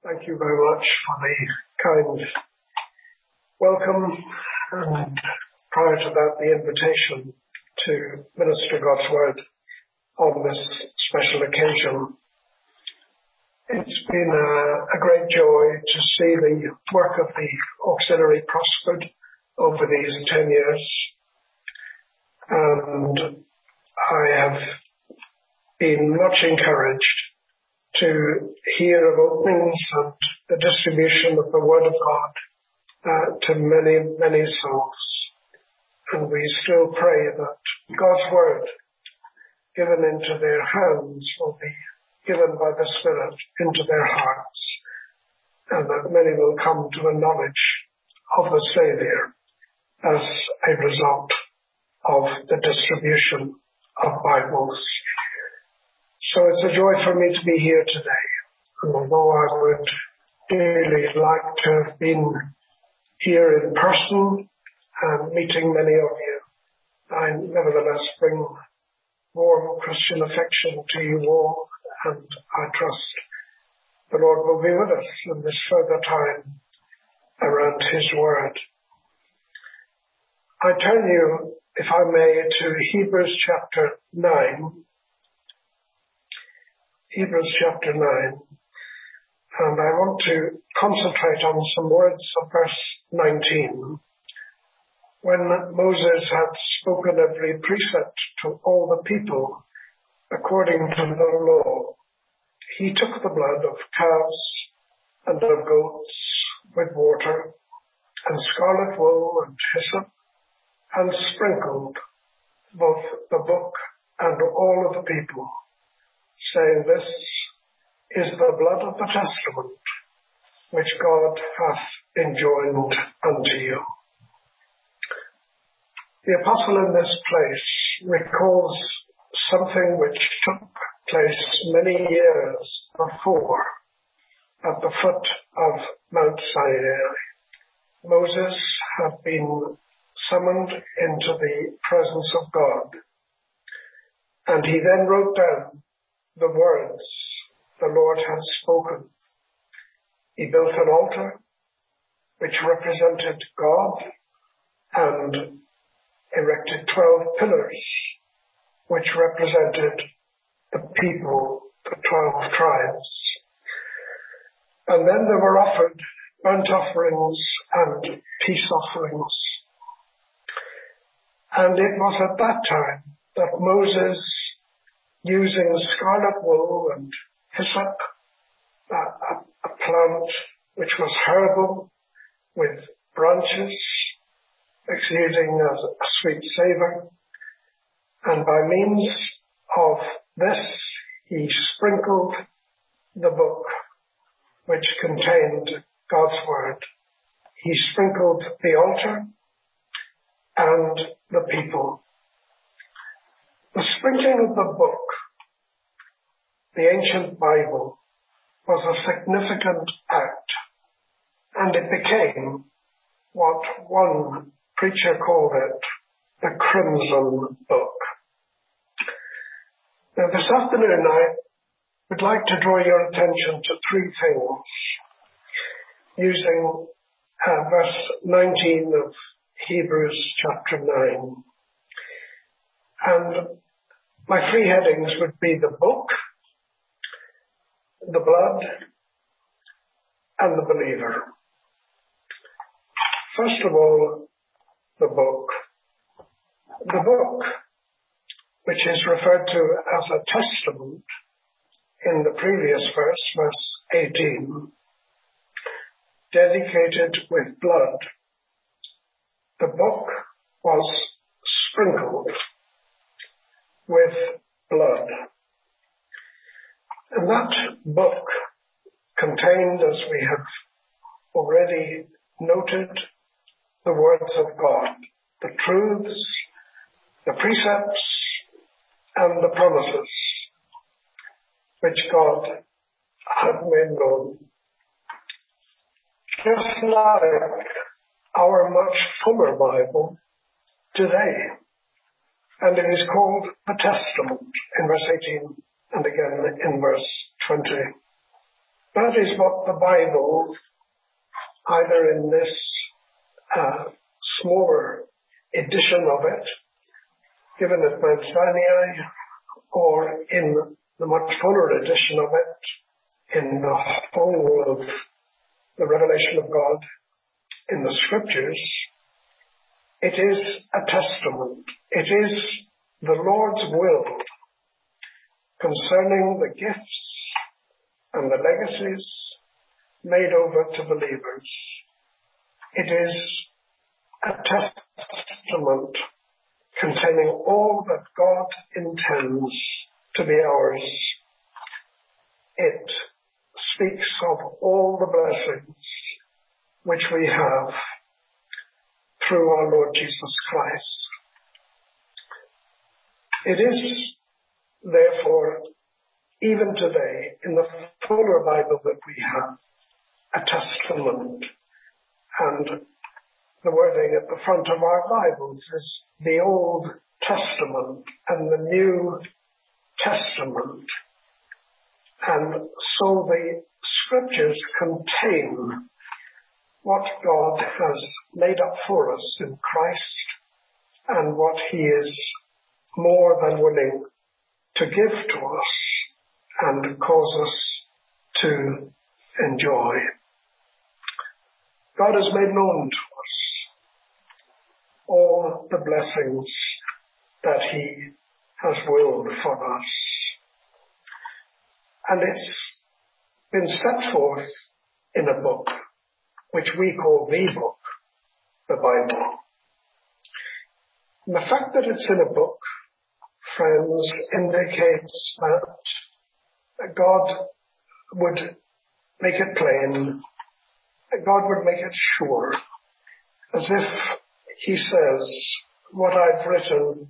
Thank you very much for the kind welcome and prior to that the invitation to minister God's Word on this special occasion. It's been a great joy to see the work of the auxiliary prospered over these 10 years, and I have been much encouraged to hear of openings and the distribution of the Word of God to many, many souls. And we still pray that God's Word given into their hands will be given by the Spirit into their hearts, and that many will come to a knowledge of the Saviour as a result of the distribution of Bibles. So it's a joy for me to be here today. And although I would dearly like to have been here in person and meeting many of you, I nevertheless bring warm Christian affection to you all, and I trust the Lord will be with us in this further time around His Word. I turn you, if I may, to Hebrews chapter 9. Hebrews chapter 9, and I want to concentrate on some words of verse 19. When Moses had spoken every precept to all the people according to the law, he took the blood of calves and of goats with water and scarlet wool and hyssop, and sprinkled both the book and all of the people, saying, "This is the blood of the testament which God hath enjoined unto you." The apostle in this place recalls something which took place many years before at the foot of Mount Sinai. Moses had been summoned into the presence of God, and he then wrote down the words the Lord had spoken. He built an altar which represented God and erected 12 pillars which represented the people, the 12 tribes. And then there were offered burnt offerings and peace offerings. And it was at that time that Moses, using scarlet wool and hyssop, a plant which was herbal with branches exuding as a sweet savour, and by means of this he sprinkled the book which contained God's Word. He sprinkled the altar and the people. The sprinkling of the book, the ancient Bible, was a significant act, and it became what one preacher called it, the Crimson Book. Now this afternoon I would like to draw your attention to three things, using verse 19 of Hebrews chapter 9. And my three headings would be the book, the blood, and the believer. First of all, the book. The book, which is referred to as a testament in the previous verse, verse 18, dedicated with blood. The book was sprinkled with blood. And that book contained, as we have already noted, the words of God, the truths, the precepts, and the promises which God had made known. Just like our much fuller Bible today. And it is called the Testament in verse 18 and again in verse 20. That is what the Bible, either in this smaller edition of it, given at Mount Sinai, or in the much fuller edition of it, in the whole of the revelation of God in the Scriptures, it is a testament. It is the Lord's will concerning the gifts and the legacies made over to believers. It is a testament containing all that God intends to be ours. It speaks of all the blessings which we have through our Lord Jesus Christ. It is, therefore, even today, in the fuller Bible that we have, a testament. And the wording at the front of our Bibles is the Old Testament and the New Testament. And so the Scriptures contain what God has laid up for us in Christ and what He is more than willing to give to us and cause us to enjoy. God has made known to us all the blessings that He has willed for us. And it's been set forth in a book, which we call the book, the Bible. And the fact that it's in a book, friends, indicates that God would make it plain, that God would make it sure, as if He says, what I've written,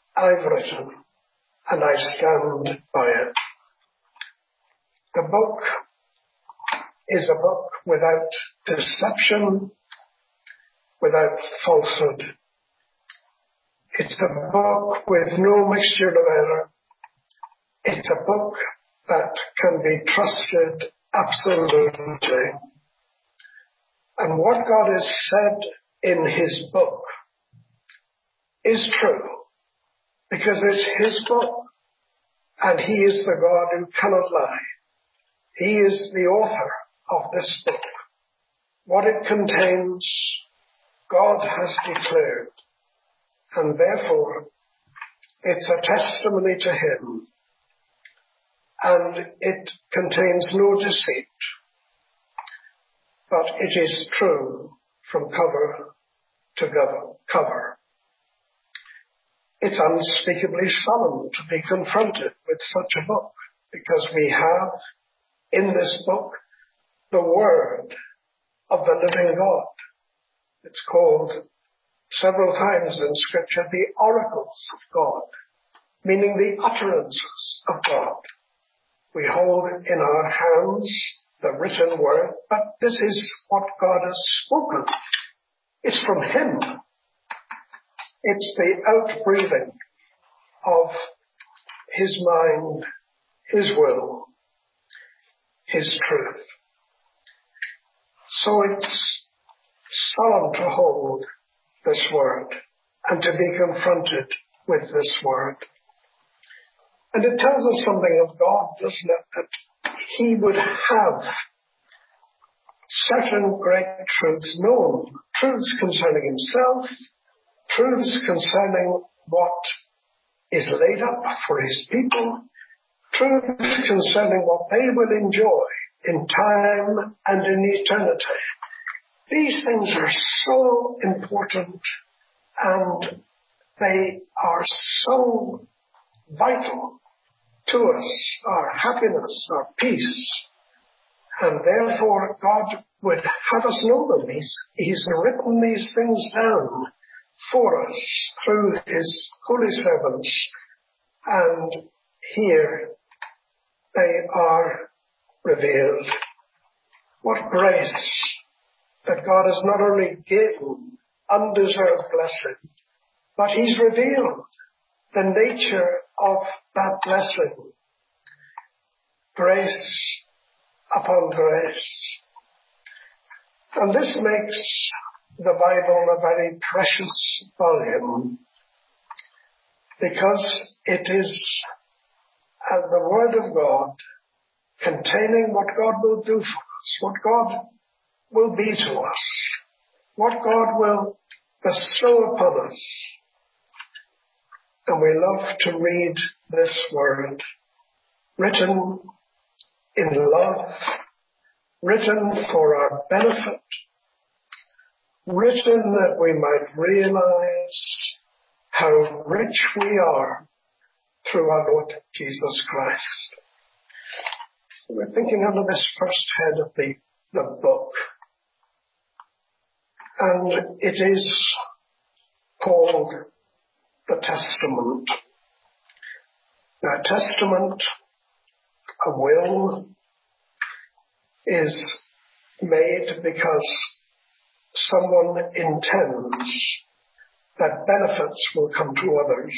and I stand by it. The book is a book without deception, without falsehood. It's a book with no mixture of error. It's a book that can be trusted absolutely. And what God has said in His book is true, because it's His book, and He is the God who cannot lie. He is the author of this book. What it contains, God has declared, and therefore it's a testimony to Him, and it contains no deceit, but it is true from cover to cover. It's unspeakably solemn to be confronted with such a book, because we have in this book the Word of the living God. It's called several times in Scripture the oracles of God, meaning the utterances of God. We hold in our hands the written Word, but this is what God has spoken. It's from Him. It's the outbreathing of His mind, His will, His truth. So it's solemn to hold this Word and to be confronted with this Word. And it tells us something of God, doesn't it? That He would have certain great truths known, truths concerning Himself, truths concerning what is laid up for His people, truths concerning what they will enjoy in time and in eternity. These things are so important, and they are so vital to us, our happiness, our peace, and therefore God would have us know them. He's written these things down for us through His holy servants, and here they are revealed. What grace that God has not only given undeserved blessing, but He's revealed the nature of that blessing. Grace upon grace. And this makes the Bible a very precious volume, because it is the Word of God containing what God will do for us, what God will be to us, what God will bestow upon us. And we love to read this Word, written in love, written for our benefit, written that we might realize how rich we are through our Lord Jesus Christ. We're thinking under this first head of the book. And it is called the Testament. Now, testament, a will, is made because someone intends that benefits will come to others.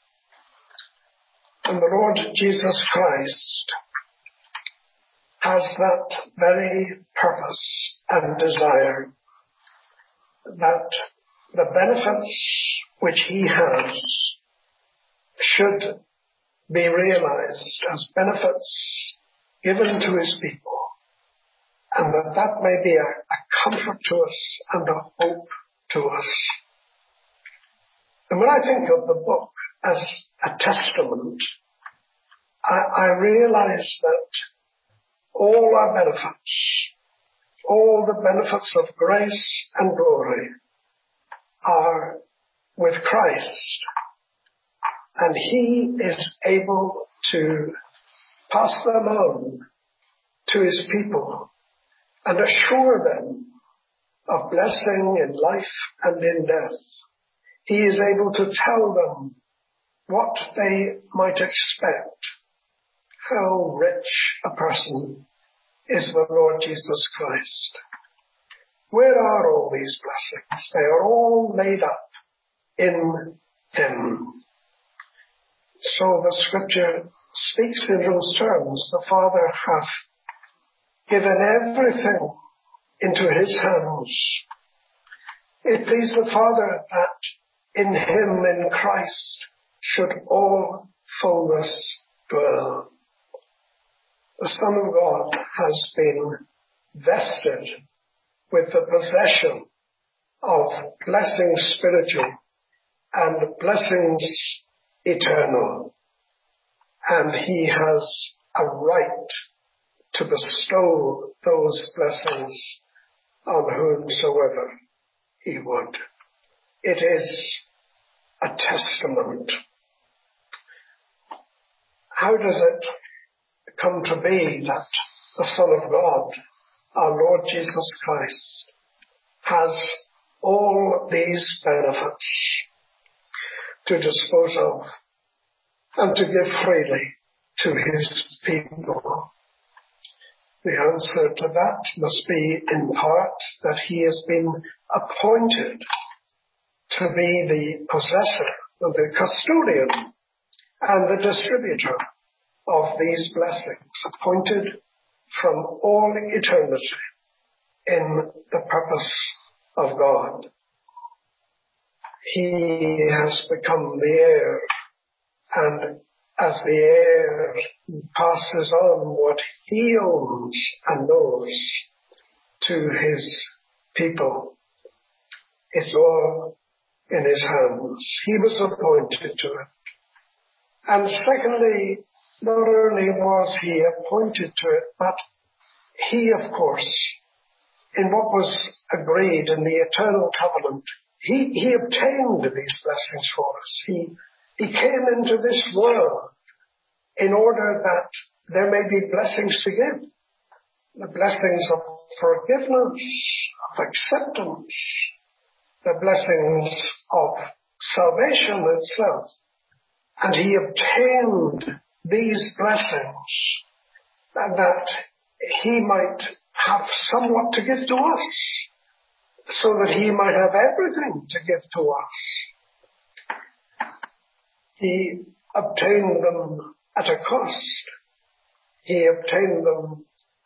And the Lord Jesus Christ has that very purpose and desire, that the benefits which he has should be realized as benefits given to his people, and that may be a comfort to us and a hope to us. And when I think of the book as a testament, I realize that all our benefits, all the benefits of grace and glory are with Christ, and he is able to pass them on to his people and assure them of blessing in life and in death. He is able to tell them what they might expect, how rich a person is the Lord Jesus Christ. Where are all these blessings? They are all laid up in him. So the scripture speaks in those terms. The Father hath given everything into his hands. It pleased the Father that in him, in Christ, should all fullness dwell. The Son of God has been vested with the possession of blessings spiritual and blessings eternal. And he has a right to bestow those blessings on whomsoever he would. It is a testament. How does it come to be that the Son of God, our Lord Jesus Christ, has all these benefits to dispose of and to give freely to his people? The answer to that must be, in part, that he has been appointed to be the possessor, the custodian, and the distributor of these blessings, appointed from all eternity in the purpose of God. He has become the heir, and as the heir, he passes on what he owns and knows to his people. It's all in his hands. He was appointed to it. And secondly, not only was he appointed to it, but he, of course, in what was agreed in the eternal covenant, he obtained these blessings for us. He came into this world in order that there may be blessings to give. The blessings of forgiveness, of acceptance, the blessings of salvation itself. And he obtained these blessings that he might have somewhat to give to us, so that he might have everything to give to us. He obtained them at a cost. He obtained them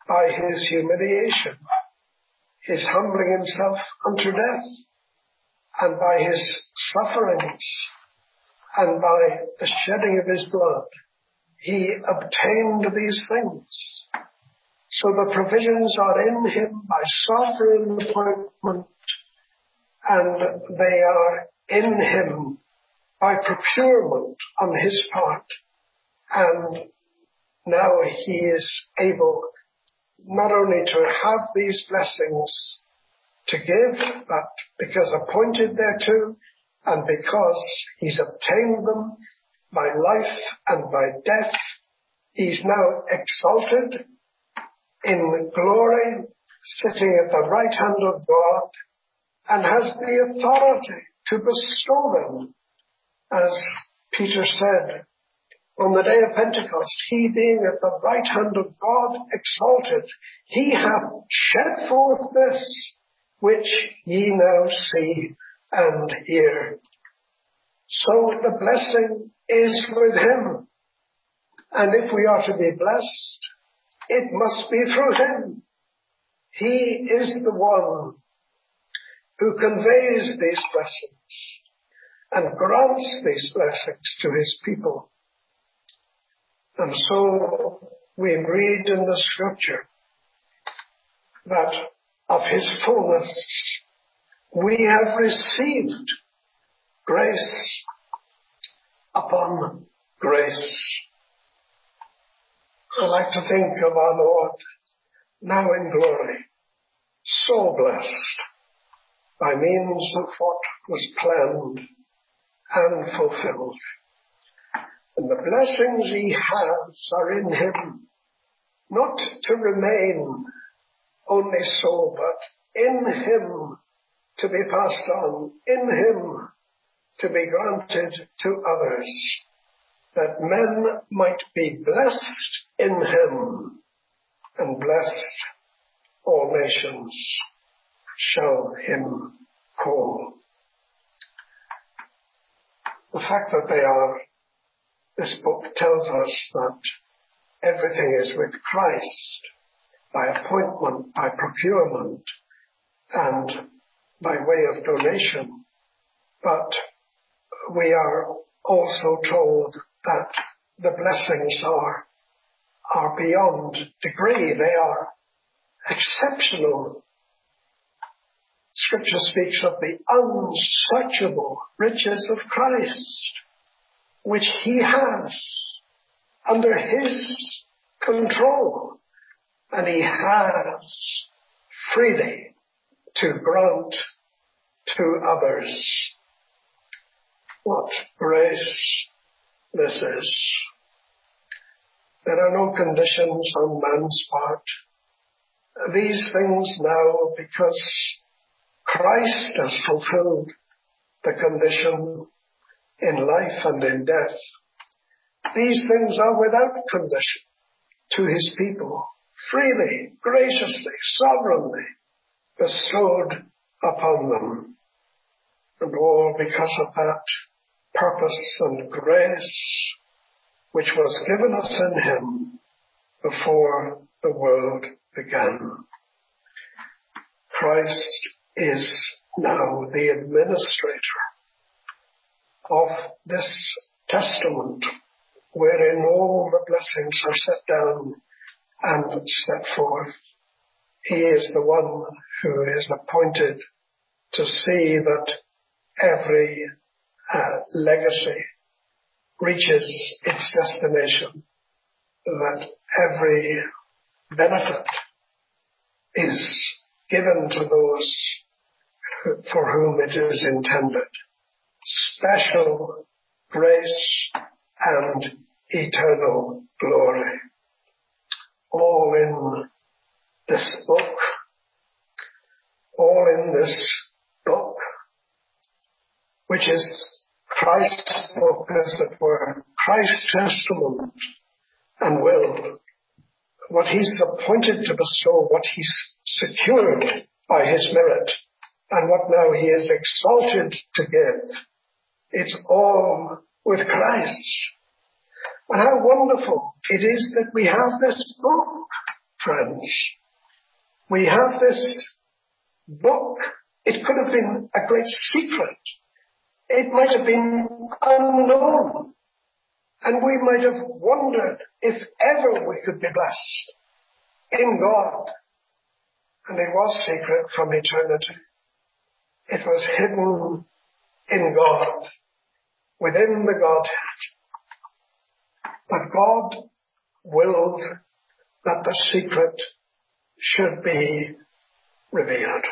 by his humiliation, his humbling himself unto death, and by his sufferings, and by the shedding of his blood, he obtained these things. So the provisions are in him by sovereign appointment, and they are in him by procurement on his part. And now he is able not only to have these blessings to give, but because appointed thereto, and because he's obtained them by life and by death, he's now exalted in glory, sitting at the right hand of God, and has the authority to bestow them. As Peter said, on the day of Pentecost, he being at the right hand of God exalted, he hath shed forth this, which ye now see and hear. So the blessing is with him. And if we are to be blessed, it must be through him. He is the one who conveys these blessings and grants these blessings to his people. And so we read in the scripture that of his fullness we have received grace upon grace. I like to think of our Lord now in glory, so blessed by means of what was planned and fulfilled. And the blessings he has are in him, not to remain only so, but in him to be passed on, in him to be granted to others, that men might be blessed in him, and blessed all nations shall him call. The fact that they are, this book tells us that everything is with Christ, by appointment, by procurement, and by way of donation. But we are also told that the blessings are beyond degree. They are exceptional. Scripture speaks of the unsearchable riches of Christ, which he has under his control, and he has freely to grant to others. What grace this is. There are no conditions on man's part. These things now, because Christ has fulfilled the condition in life and in death, these things are without condition to his people, freely, graciously, sovereignly bestowed upon them. And all because of that purpose and grace which was given us in him before the world began. Christ is now the administrator of this testament, wherein all the blessings are set down and set forth. He is the one who is appointed to see that every legacy reaches its destination, that every benefit is given to those for whom it is intended. Special grace and eternal glory. All in this book. All in this book, which is Christ's book, as it were, Christ's testament and will. What he's appointed to bestow, what he's secured by his merit, and what now he is exalted to give. It's all with Christ. And how wonderful it is that we have this book friends. We have this book. It could have been a great secret. It might have been unknown. And we might have wondered if ever we could be blessed in God. And it was secret from eternity. It was hidden in God, within the Godhead. But God willed that the secret should be revealed.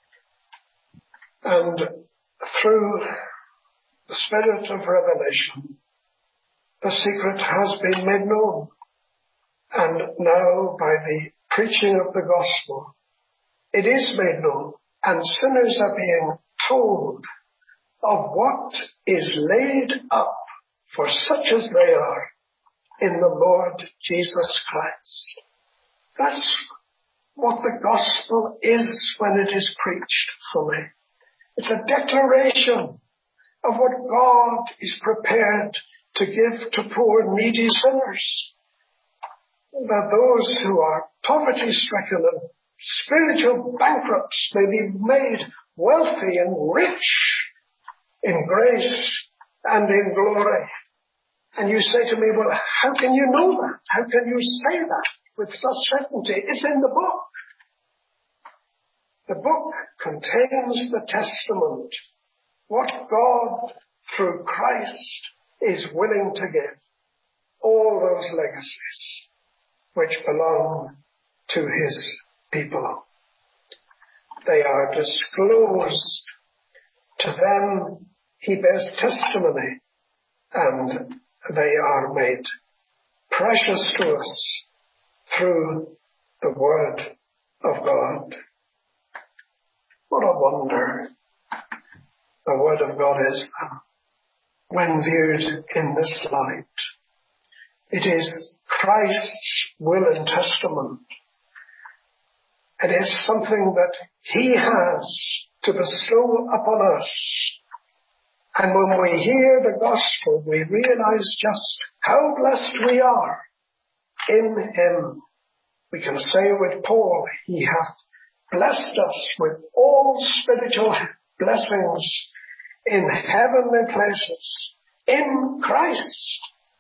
And through the Spirit of revelation, the secret has been made known. And now, by the preaching of the gospel, it is made known, and sinners are being told of what is laid up for such as they are in the Lord Jesus Christ. That's what the gospel is when it is preached fully. It's a declaration of what God is prepared to give to poor, needy sinners. That those who are poverty-stricken and spiritual bankrupts may be made wealthy and rich in grace and in glory. And you say to me, well, how can you know that? How can you say that with such certainty? It's in the book. The book contains the testament, what God, through Christ, is willing to give. All those legacies which belong to his people. They are disclosed. To them he bears testimony, and they are made precious to us through the Word of God. What a wonder the Word of God is when viewed in this light. It is Christ's will and testament. It is something that he has to bestow upon us. And when we hear the gospel, we realize just how blessed we are in him. We can say with Paul, he hath blessed us with all spiritual blessings in heavenly places in Christ.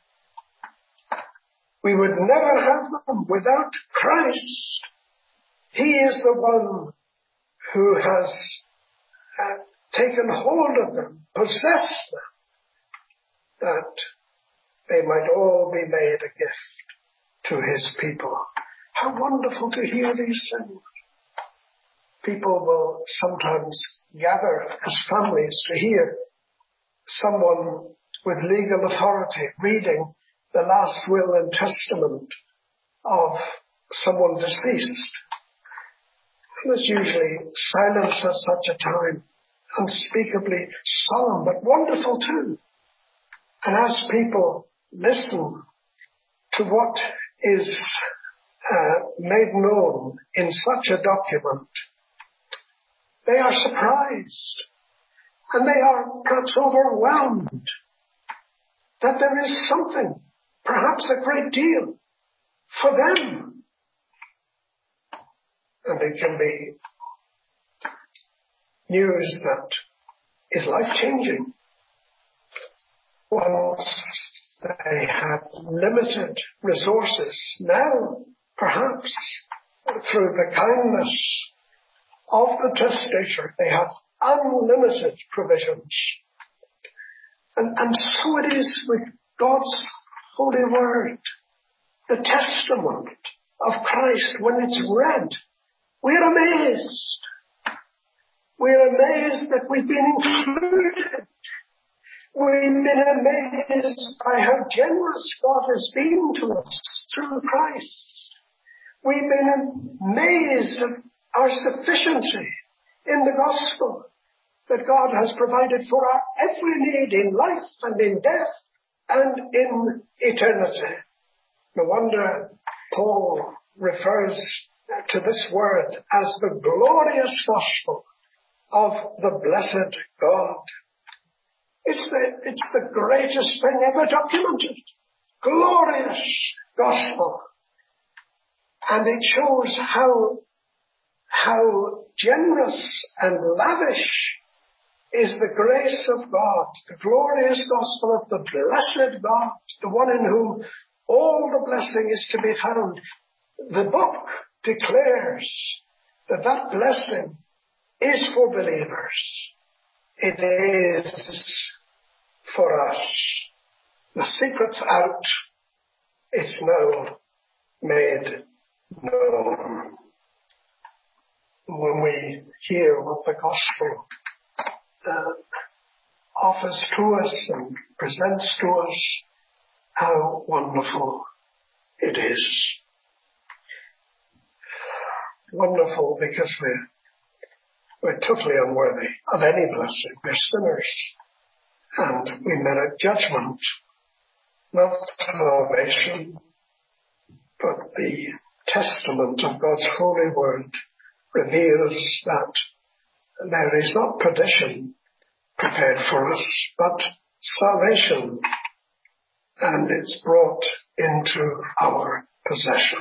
We would never have them without Christ. He is the one who has taken hold of them, possessed them, that they might all be made a gift to his people. How wonderful to hear these things. People will sometimes gather as families to hear someone with legal authority reading the last will and testament of someone deceased. There's usually silence at such a time, unspeakably solemn, but wonderful too. And as people listen to what is made known in such a document, they are surprised, and they are perhaps overwhelmed that there is something, perhaps a great deal, for them. And it can be news that is life-changing. Once they had limited resources, now perhaps through the kindness of the testator they have unlimited provisions. And so it is with God's holy word. The testament of Christ, when it's read, we're amazed. We're amazed that we've been included. We've been amazed by how generous God has been to us through Christ. We've been amazed at our sufficiency in the gospel, that God has provided for our every need in life and in death and in eternity. No wonder Paul refers to this word as the glorious gospel of the blessed God. It's the greatest thing ever documented. Glorious gospel. And it shows how generous and lavish is the grace of God, the glorious gospel of the blessed God, the one in whom all the blessing is to be found. The book declares that blessing is for believers. It is for us. The secret's out. It's now made known. When we hear what the gospel offers to us and presents to us, how wonderful it is. Wonderful because we're totally unworthy of any blessing. We're sinners and we merit judgment, not salvation, but the testament of God's holy word reveals that there is not perdition prepared for us, but salvation, and it's brought into our possession.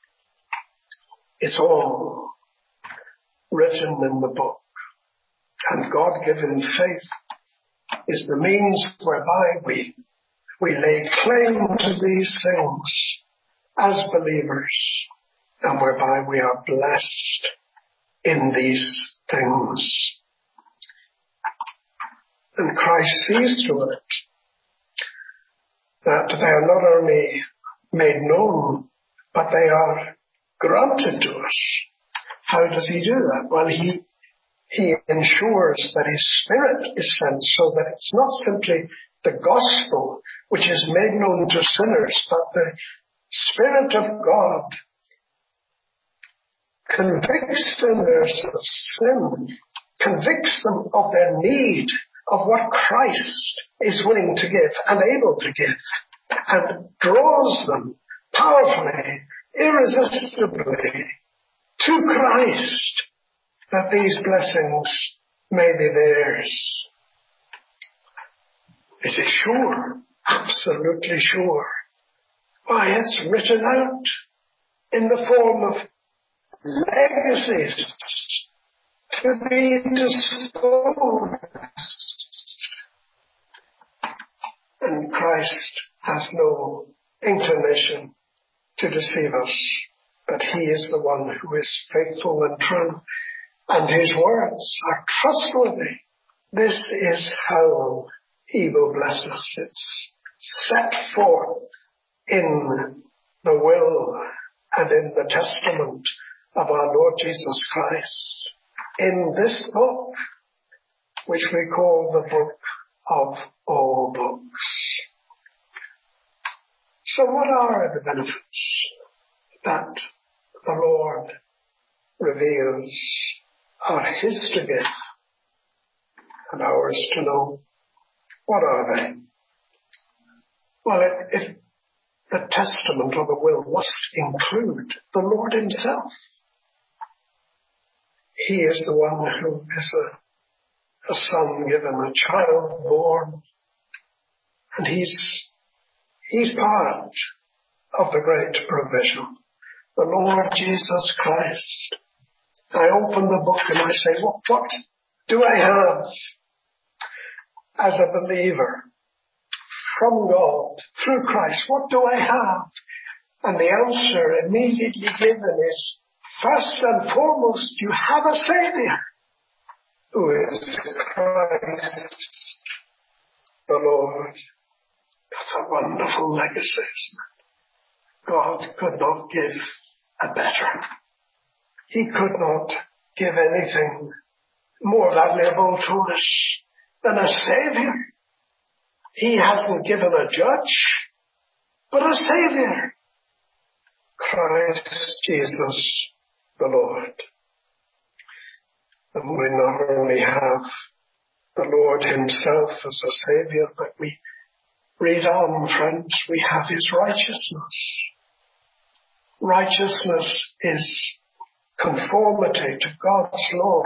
It's all written in the book, and God-given faith is the means whereby we lay claim to these things as believers, and whereby we are blessed in these things. And Christ sees to it that they are not only made known, but they are granted to us. How does he do that? Well, he ensures that his Spirit is sent so that it's not simply the gospel which is made known to sinners, but the Spirit of God convicts sinners of sin, convicts them of their need of what Christ is willing to give and able to give, and draws them powerfully, irresistibly to Christ, that these blessings may be theirs. Is it sure? Absolutely sure. Why, it's written out in the form of legacies to be disposed. And Christ has no inclination to deceive us, but he is the one who is faithful and true, and his words are trustworthy. This is how he will bless us. It's set forth in the will and in the testament of our Lord Jesus Christ, in this book, which we call the book of all books. So what are the benefits that the Lord reveals are his to give and ours to know? What are they? Well, if the testament or the will must include the Lord himself. He is the one who is a son given, a child born, and he's part of the great provision. The Lord Jesus Christ. I open the book and I say, what do I have as a believer from God through Christ? What do I have? And the answer immediately given is, first and foremost, you have a Savior, who is Christ the Lord. That's a wonderful legacy, isn't it? God could not give a better. He could not give anything more valuable to us than a Savior. He hasn't given a judge, but a Savior. Christ Jesus the Lord. And we not only have the Lord himself as a Savior, but we read on, friends, we have his righteousness. Righteousness is conformity to God's law,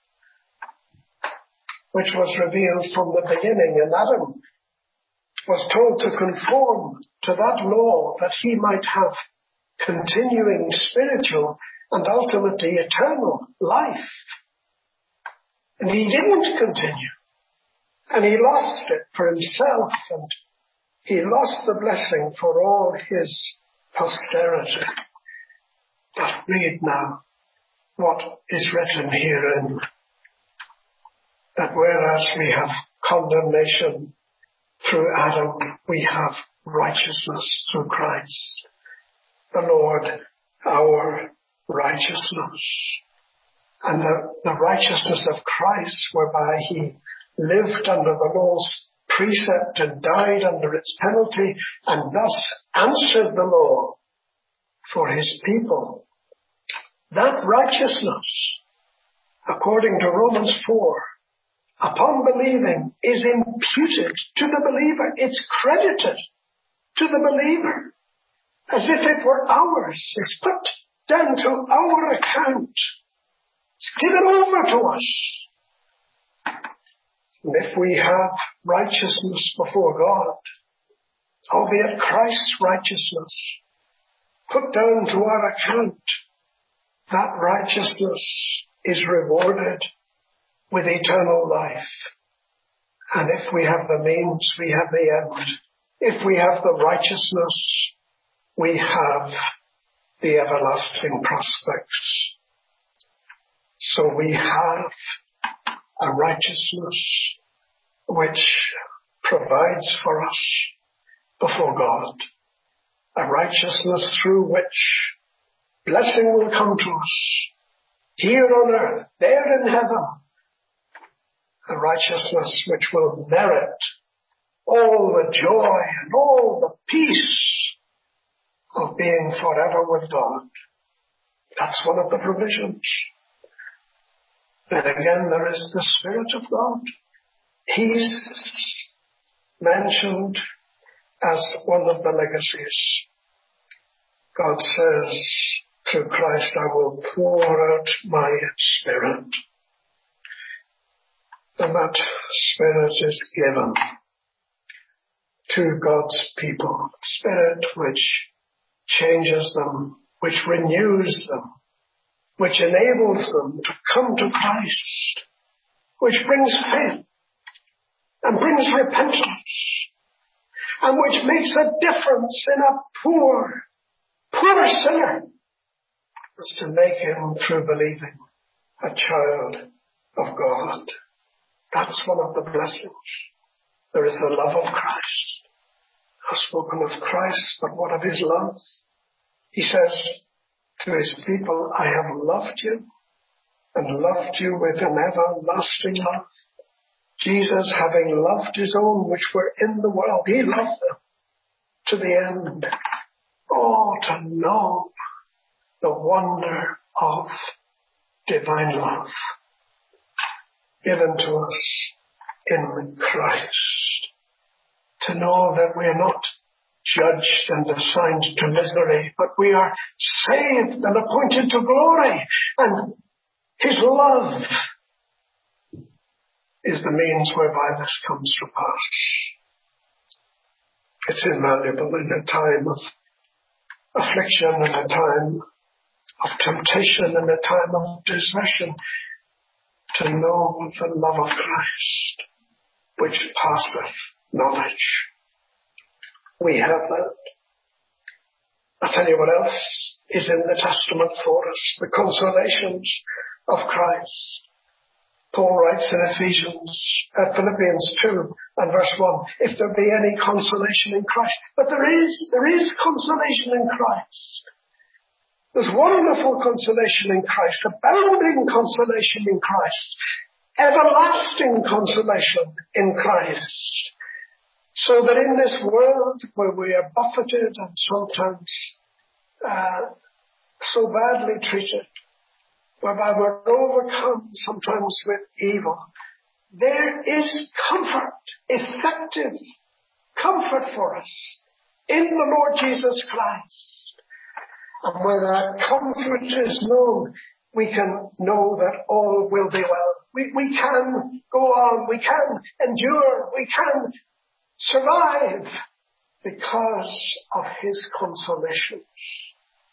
which was revealed from the beginning, and Adam was told to conform to that law that he might have continuing spiritual and ultimately eternal life. And he didn't continue. And he lost it for himself, and he lost the blessing for all his posterity. But read now what is written herein, that whereas we have condemnation through Adam, we have righteousness through Christ, the Lord, our righteousness. And the righteousness of Christ, whereby he lived under the law's precept and died under its penalty, and thus answered the law for his people. That righteousness, according to Romans 4, upon believing, is imputed to the believer. It's credited to the believer as if it were ours. It's put down to our account. It's given over to us. And if we have righteousness before God, albeit Christ's righteousness, put down to our account, that righteousness is rewarded with eternal life. And if we have the means, we have the end. If we have the righteousness, we have the everlasting prospects. So we have a righteousness which provides for us before God, a righteousness through which blessing will come to us here on earth, there in heaven, a righteousness which will merit all the joy and all the peace of being forever with God. That's one of the provisions. Then again, there is the Spirit of God. He's mentioned as one of the legacies. God says, through Christ, I will pour out my Spirit. And that Spirit is given to God's people. Spirit which changes them, which renews them, which enables them to come to Christ, which brings faith and brings repentance, and which makes a difference in a poor sinner, is to make him, through believing, a child of God. That's one of the blessings. There is the love of Christ. I've spoken of Christ, but what of his love? He says to his people, I have loved you, and loved you with an everlasting love. Jesus, having loved his own which were in the world, he loved them to the end. Oh, to know the wonder of divine love given to us in Christ. To know that we are not judged and assigned to misery, but we are saved and appointed to glory. And his love is the means whereby this comes to pass. It's invaluable in a time of affliction, in a time of temptation, in a time of desertion, to know the love of Christ, which passeth knowledge. We have that. I'll tell you what else is in the Testament for us, the consolations of Christ. Paul writes in Philippians 2 and verse 1, if there be any consolation in Christ. But there is consolation in Christ. There's wonderful consolation in Christ, abounding consolation in Christ, everlasting consolation in Christ. So that in this world where we are buffeted and sometimes so badly treated, whereby we're overcome sometimes with evil, there is comfort, effective comfort for us in the Lord Jesus Christ. And when that comfort is known, we can know that all will be well. We can go on, we can endure, we can survive because of his consolation.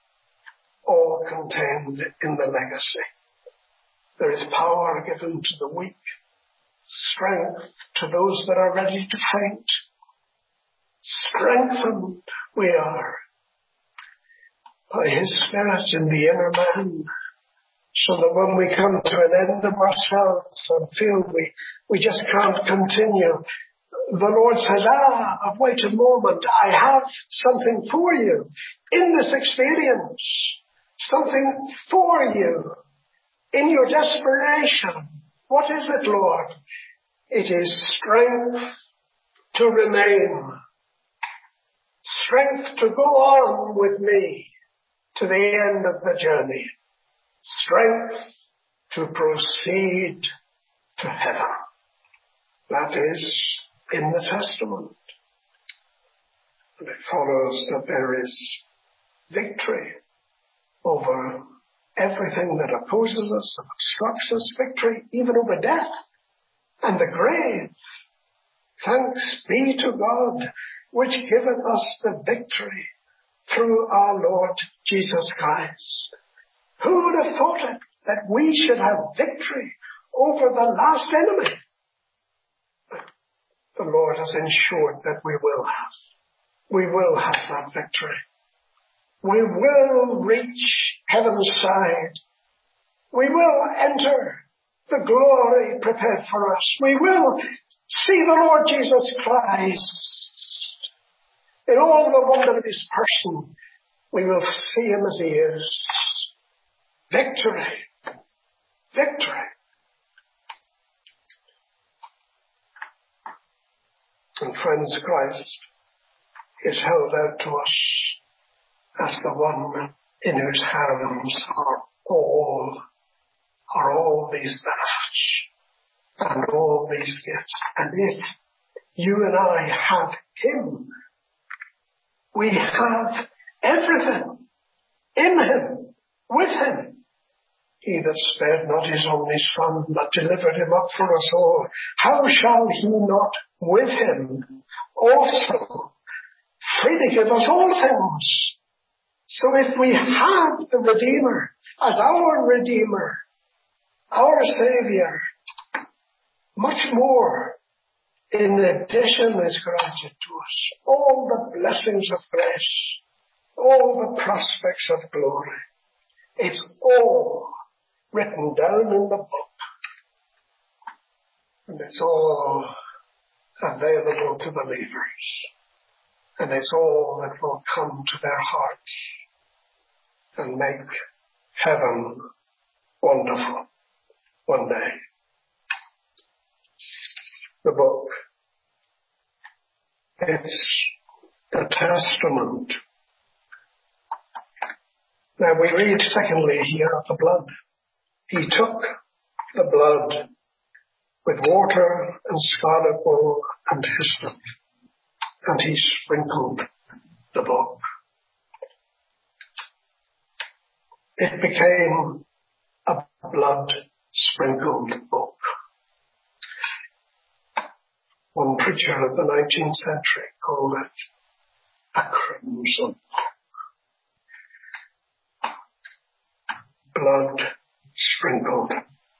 all contained in the legacy. There is power given to the weak, strength to those that are ready to faint. Strengthened we are by His Spirit in the inner man, so that when we come to an end of ourselves and feel we just can't continue, the Lord says, wait a moment, I have something for you in this experience, something for you in your desperation. What is it, Lord? It is strength to remain, strength to go on with me to the end of the journey, strength to proceed to heaven. That is in the Testament. And it follows that there is victory over everything that opposes us and obstructs us, victory even over death and the grave. Thanks be to God, which giveth us the victory through our Lord Jesus Christ. Who would have thought it, that we should have victory over the last enemy? But the Lord has ensured that we will have. We will have that victory. We will reach heaven's side. We will enter the glory prepared for us. We will see the Lord Jesus Christ in all the wonder of His person. We will see Him as He is. Victory. Victory. And friends, Christ is held out to us as the one in whose hands are all these benefits and all these gifts. And if you and I have Him, we have everything in Him, with Him. He that spared not His only Son, but delivered Him up for us all, how shall He not with Him also freely give us all things? So if we have the Redeemer as our Redeemer, our Saviour, much more in addition is granted to us. All the blessings of grace, all the prospects of glory. It's all written down in the book. And it's all available to believers. And it's all that will come to their hearts and make heaven wonderful one day. The book. It's the Testament. Now we read secondly here of the blood. He took the blood with water and scarlet wool and hyssop, and he sprinkled the book. It became a blood-sprinkled book. One preacher of the 19th century called it a crimson book. Blood sprinkled.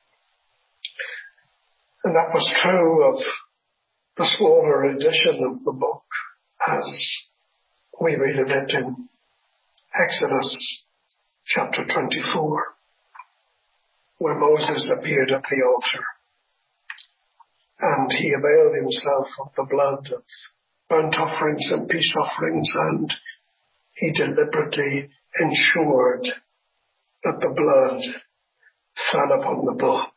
And that was true of the smaller edition of the book as we read of it in Exodus chapter 24, where Moses appeared at the altar. And he availed himself of the blood of burnt offerings and peace offerings, and he deliberately ensured that the blood fell upon the book.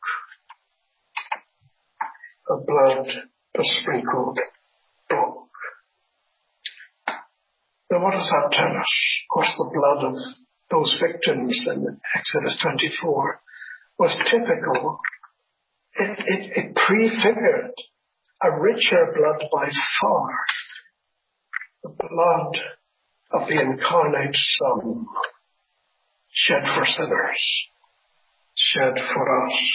A blood-besprinkled book. Now what does that tell us? Of course, the blood of those victims in Exodus 24 was typical. It prefigured a richer blood by far. The blood of the incarnate Son, shed for sinners, shed for us.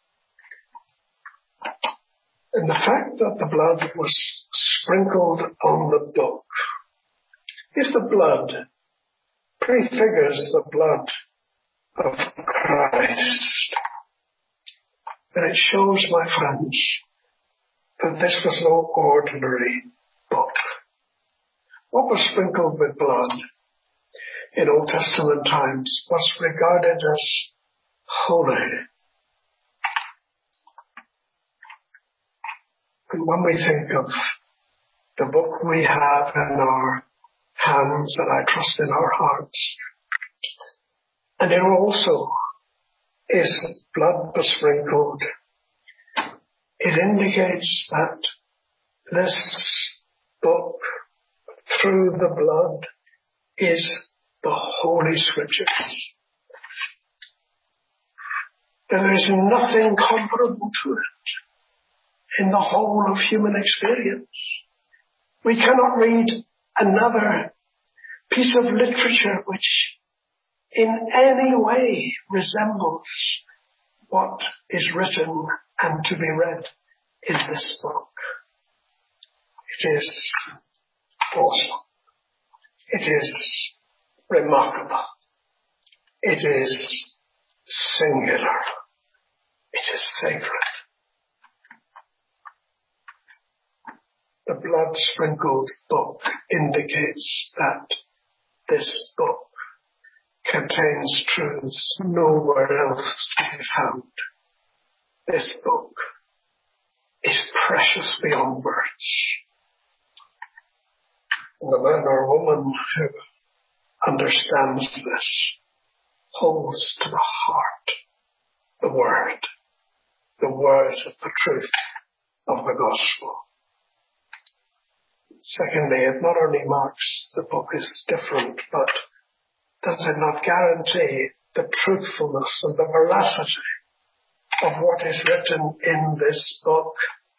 And the fact that the blood was sprinkled on the book, if the blood prefigures the blood of Christ. And it shows, my friends, that this was no ordinary book. What was sprinkled with blood in Old Testament times was regarded as holy. And when we think of the book we have in our hands, and I trust in our hearts, and it also is blood besprinkled, it indicates that this book, through the blood, is the Holy Scriptures. There is nothing comparable to it in the whole of human experience. We cannot read another piece of literature which in any way resembles what is written and to be read in this book. It is awesome. It is remarkable. It is singular. It is sacred. The blood-sprinkled book indicates that this book contains truths nowhere else to be found. This book is precious beyond words. And the man or woman who understands this holds to the heart the word of the truth of the gospel. Secondly, it not only marks the book is different, but does it not guarantee the truthfulness and the veracity of what is written in this book?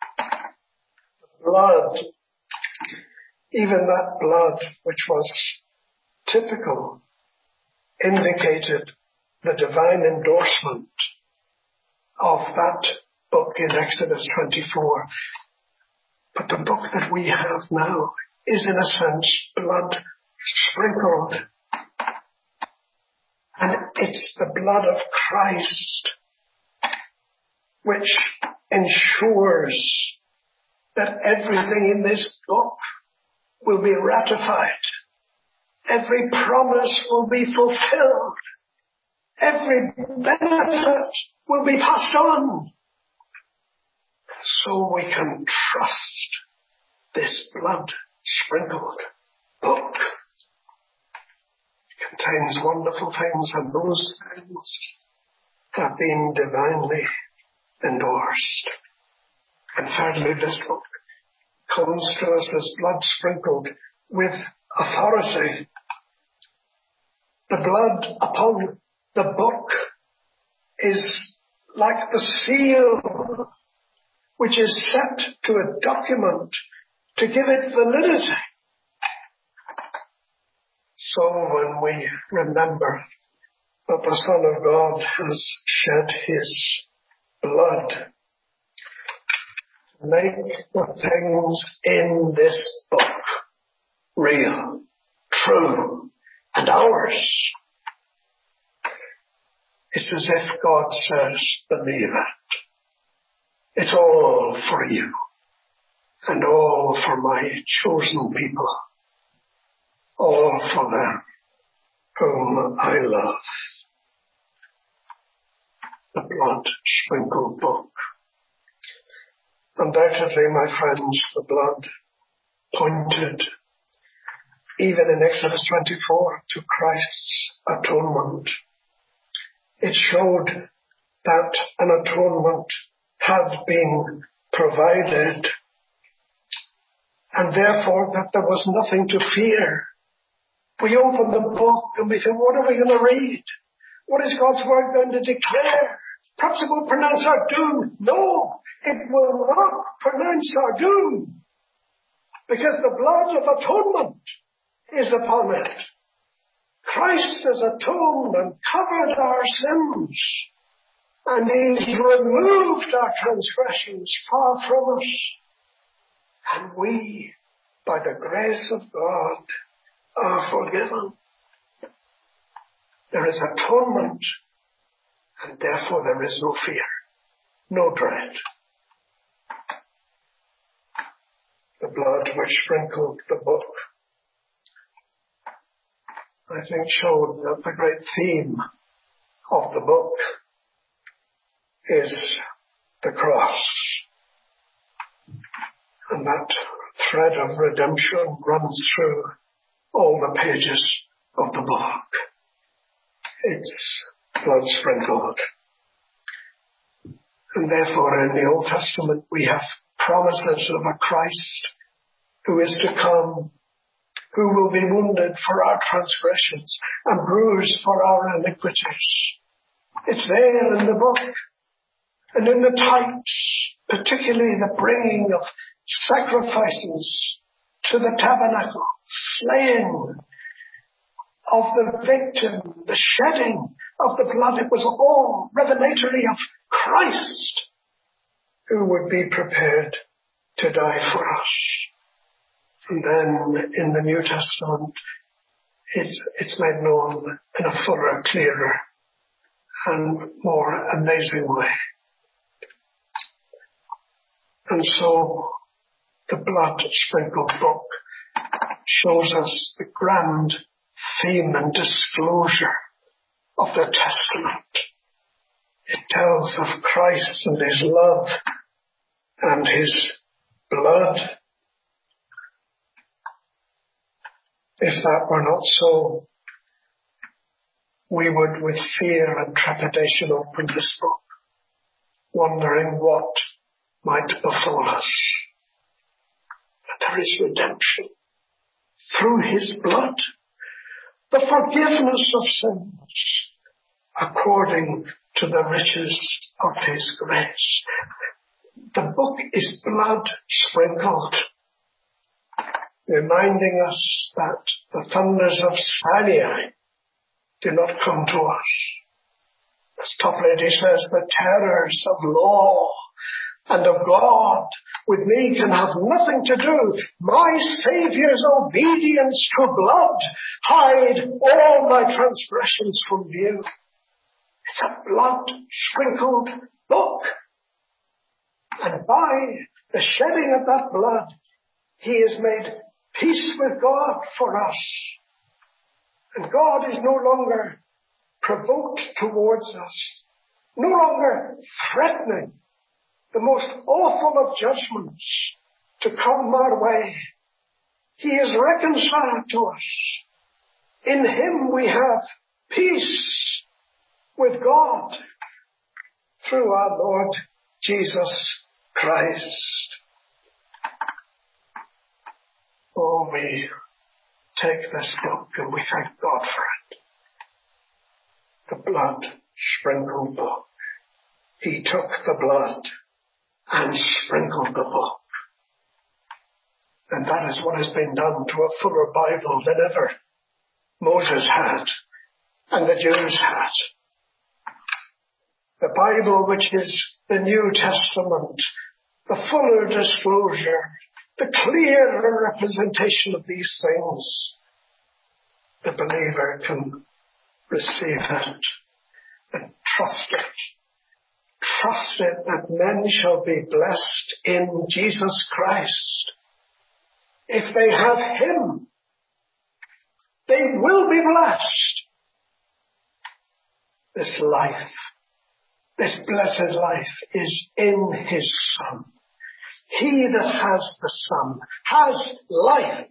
Blood, even that blood which was typical, indicated the divine endorsement of that book in Exodus 24. But the book that we have now is in a sense blood sprinkled. And it's the blood of Christ which ensures that everything in this book will be ratified. Every promise will be fulfilled. Every benefit will be passed on. So we can trust this blood-sprinkled book. It contains wonderful things, and those things have been divinely endorsed. And thirdly, this book comes to us as blood-sprinkled with authority. The blood upon the book is like the seal which is set to a document to give it validity. So when we remember that the Son of God has shed his blood to make the things in this book real, true, and ours, it's as if God says, believe it. It's all for you and all for my chosen people, all for them whom I love. The blood-sprinkled book. Undoubtedly, my friends, the blood pointed, even in Exodus 24, to Christ's atonement. It showed that an atonement had been provided, and therefore that there was nothing to fear. We open the book and we think, what are we going to read? What is God's word going to declare? Perhaps it will pronounce our doom. No, it will not pronounce our doom, because the blood of atonement is upon it. Christ has atoned and covered our sins, and he's removed our transgressions far from us. And we, by the grace of God, are forgiven. There is atonement And therefore there is no fear, no dread. The blood which sprinkled the book, I think, showed that the great theme of the book is the cross. And that thread of redemption runs through all the pages of the book. It's blood sprinkled. And therefore in the Old Testament we have promises of a Christ who is to come, who will be wounded for our transgressions and bruised for our iniquities. It's there in the book. And in the types, particularly the bringing of sacrifices to the tabernacle, slaying of the victim, the shedding of the blood, it was all revelatory of Christ who would be prepared to die for us. And then in the New Testament, it's made known in a fuller, clearer, and more amazing way. And so the blood-sprinkled book shows us the grand theme and disclosure of the Testament. It tells of Christ and his love and his blood. If that were not so, we would with fear and trepidation open this book, wondering what might befall us. But there is redemption through his blood, the forgiveness of sins according to the riches of his grace. The book is blood sprinkled, reminding us that the thunders of Sinai do not come to us. As Toplady says, the terrors of law and of God with me can have nothing to do. My Saviour's obedience to blood hide all my transgressions from view. It's a blood-sprinkled book. And by the shedding of that blood, he has made peace with God for us. And God is no longer provoked towards us, no longer threatening the most awful of judgments to come our way. He is reconciled to us. In him we have peace with God through our Lord Jesus Christ. Oh, we take this book and we thank God for it. The blood-sprinkled book. He took the blood and sprinkled the book. And that is what has been done to a fuller Bible than ever Moses had and the Jews had. The Bible, which is the New Testament, the fuller disclosure, the clearer representation of these things, the believer can receive it and trust it. Trust it that men shall be blessed in Jesus Christ. If they have him, they will be blessed. This life, this blessed life is in his Son. He that has the Son has life.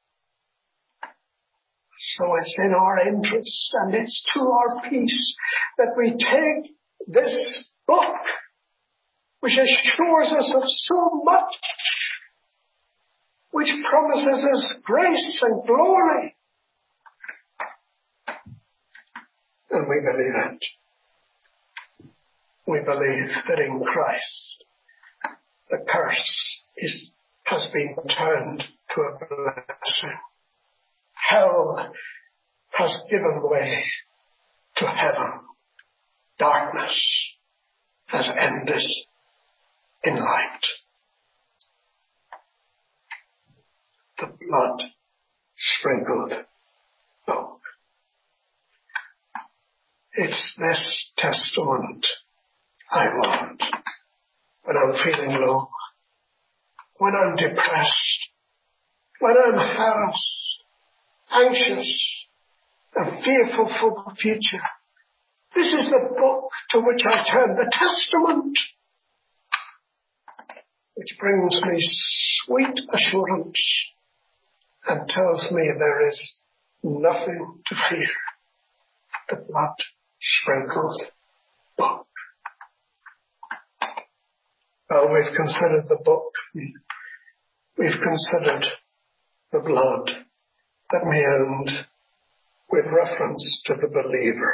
So it's in our interest and it's to our peace that we take this book, which assures us of so much, which promises us grace and glory. And we believe it. We believe that in Christ the curse has been turned to a blessing. Hell has given way to heaven. Darkness has ended in light. The blood-sprinkled book. It's this testament I want when I'm feeling low, when I'm depressed, when I'm harassed, anxious, and fearful for the future. This is the book to which I turn, the testament, which brings me sweet assurance and tells me there is nothing to fear. The blood-sprinkled book. Well, we've considered the book. We've considered the blood. Let me end with reference to the believer.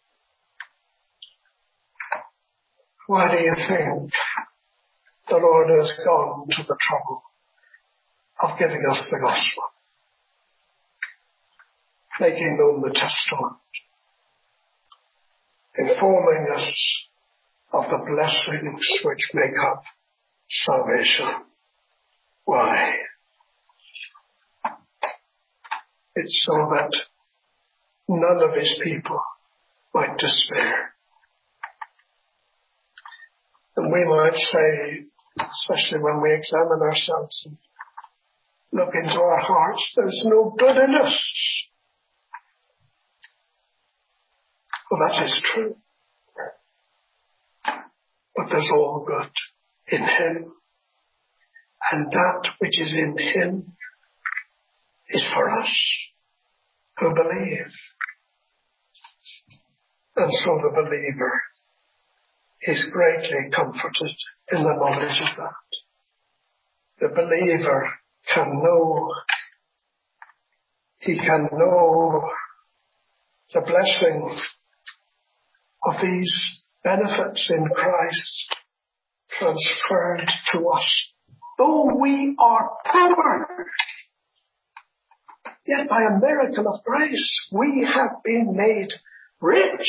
Why do you think the Lord has gone to the trouble of giving us the gospel, making known the testament, informing us of the blessings which make up salvation? Why? It's so that none of his people might despair. And we might say, especially when we examine ourselves and look into our hearts, there's no good in us. Well, that is true. But there's all good in him. And that which is in him is for us who believe. And so the believer is greatly comforted in the knowledge of that. The believer he can know the blessing of these benefits in Christ transferred to us. Though we are poor, yet by a miracle of grace, we have been made rich.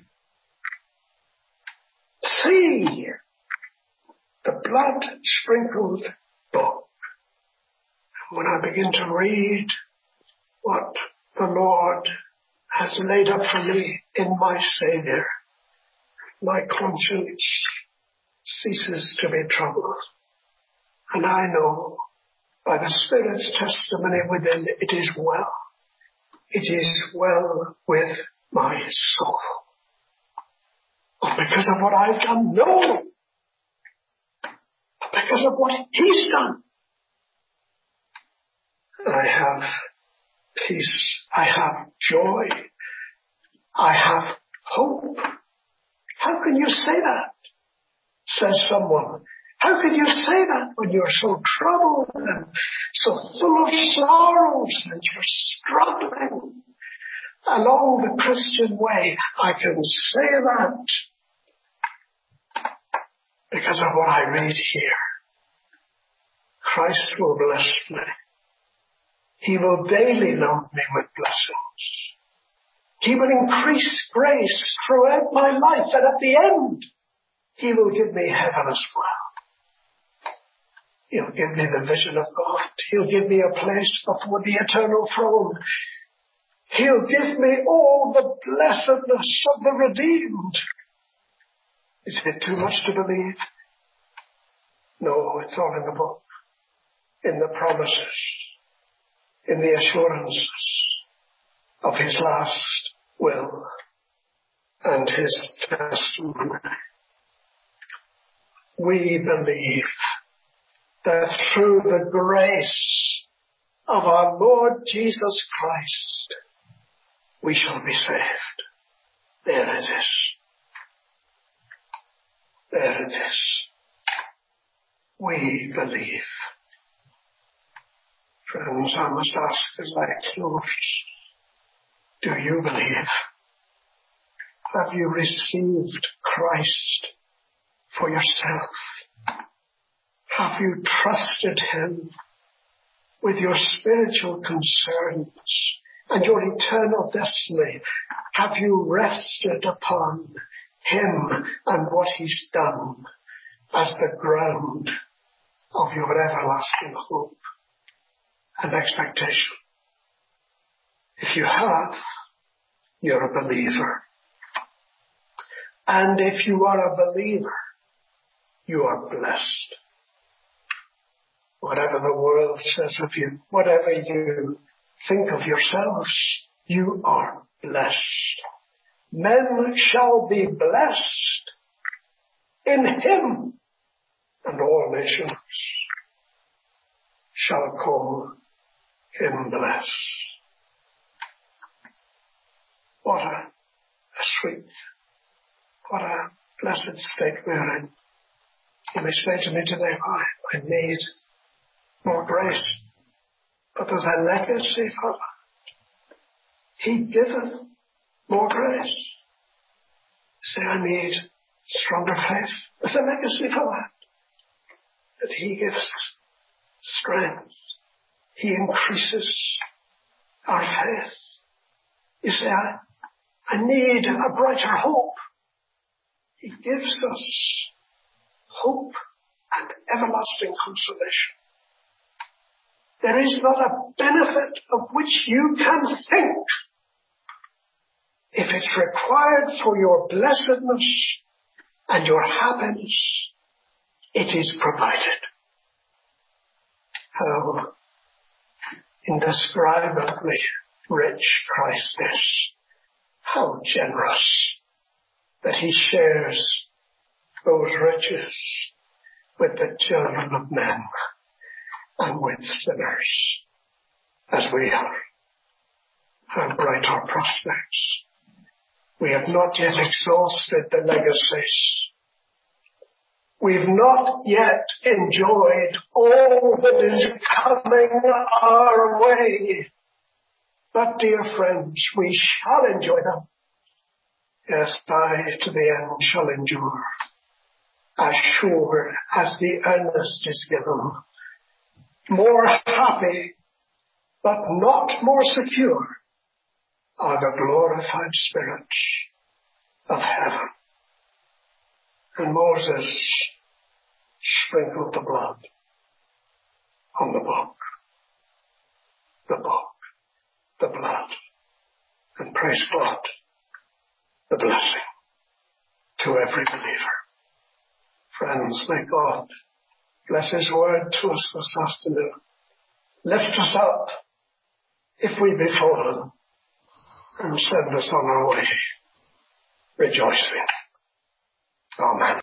See the blood-sprinkled book. When I begin to read what the Lord has laid up for me in my Savior, my conscience ceases to be troubled. And I know by the Spirit's testimony within, it is well. It is well with my soul. Not because of what I've done, no. But because of what he's done. I have peace. I have joy. I have hope. How can you say that? Says someone. How can you say that when you're so troubled and so full of sorrows and you're struggling along the Christian way? I can say that because of what I read here. Christ will bless me. He will daily load me with blessings. He will increase grace throughout my life, and at the end, he will give me heaven as well. He'll give me the vision of God. He'll give me a place before the eternal throne. He'll give me all the blessedness of the redeemed. Is it too much to believe? No, it's all in the book, in the promises, in the assurances of his last will and his testimony. We believe that through the grace of our Lord Jesus Christ, we shall be saved. There it is. There it is. We believe. Friends, I must ask as I close, do you believe? Have you received Christ for yourself? Have you trusted him with your spiritual concerns and your eternal destiny? Have you rested upon him and what he's done as the ground of your everlasting hope and expectation? If you have, you're a believer. And if you are a believer, you are blessed. Whatever the world says of you, whatever you think of yourselves, you are blessed. Men shall be blessed in him, and all nations shall call him blessed. What a sweet, what a blessed state we're in. You may say to me today, I need more grace. But there's a legacy for that. He giveth more grace. Say, I need stronger faith. There's a legacy for that. That he gives strength. He increases our faith. You say, I need a brighter hope. He gives us hope and everlasting consolation. There is not a benefit of which you can think. If it's required for your blessedness and your happiness, it is provided. How indescribably rich Christ is. How generous that he shares those riches with the children of men and with sinners as we are. How bright our prospects. We have not yet exhausted the legacies. We've not yet enjoyed all that is coming our way. But, dear friends, we shall enjoy them. Yes, I to the end shall endure, as sure as the earnest is given. More happy, but not more secure, are the glorified spirits of heaven. And Moses sprinkled the blood on the book, the blood, and praise God, the blessing to every believer. Friends, may God bless his word to us this afternoon. Lift us up if we be fallen, and send us on our way rejoicing. Amen.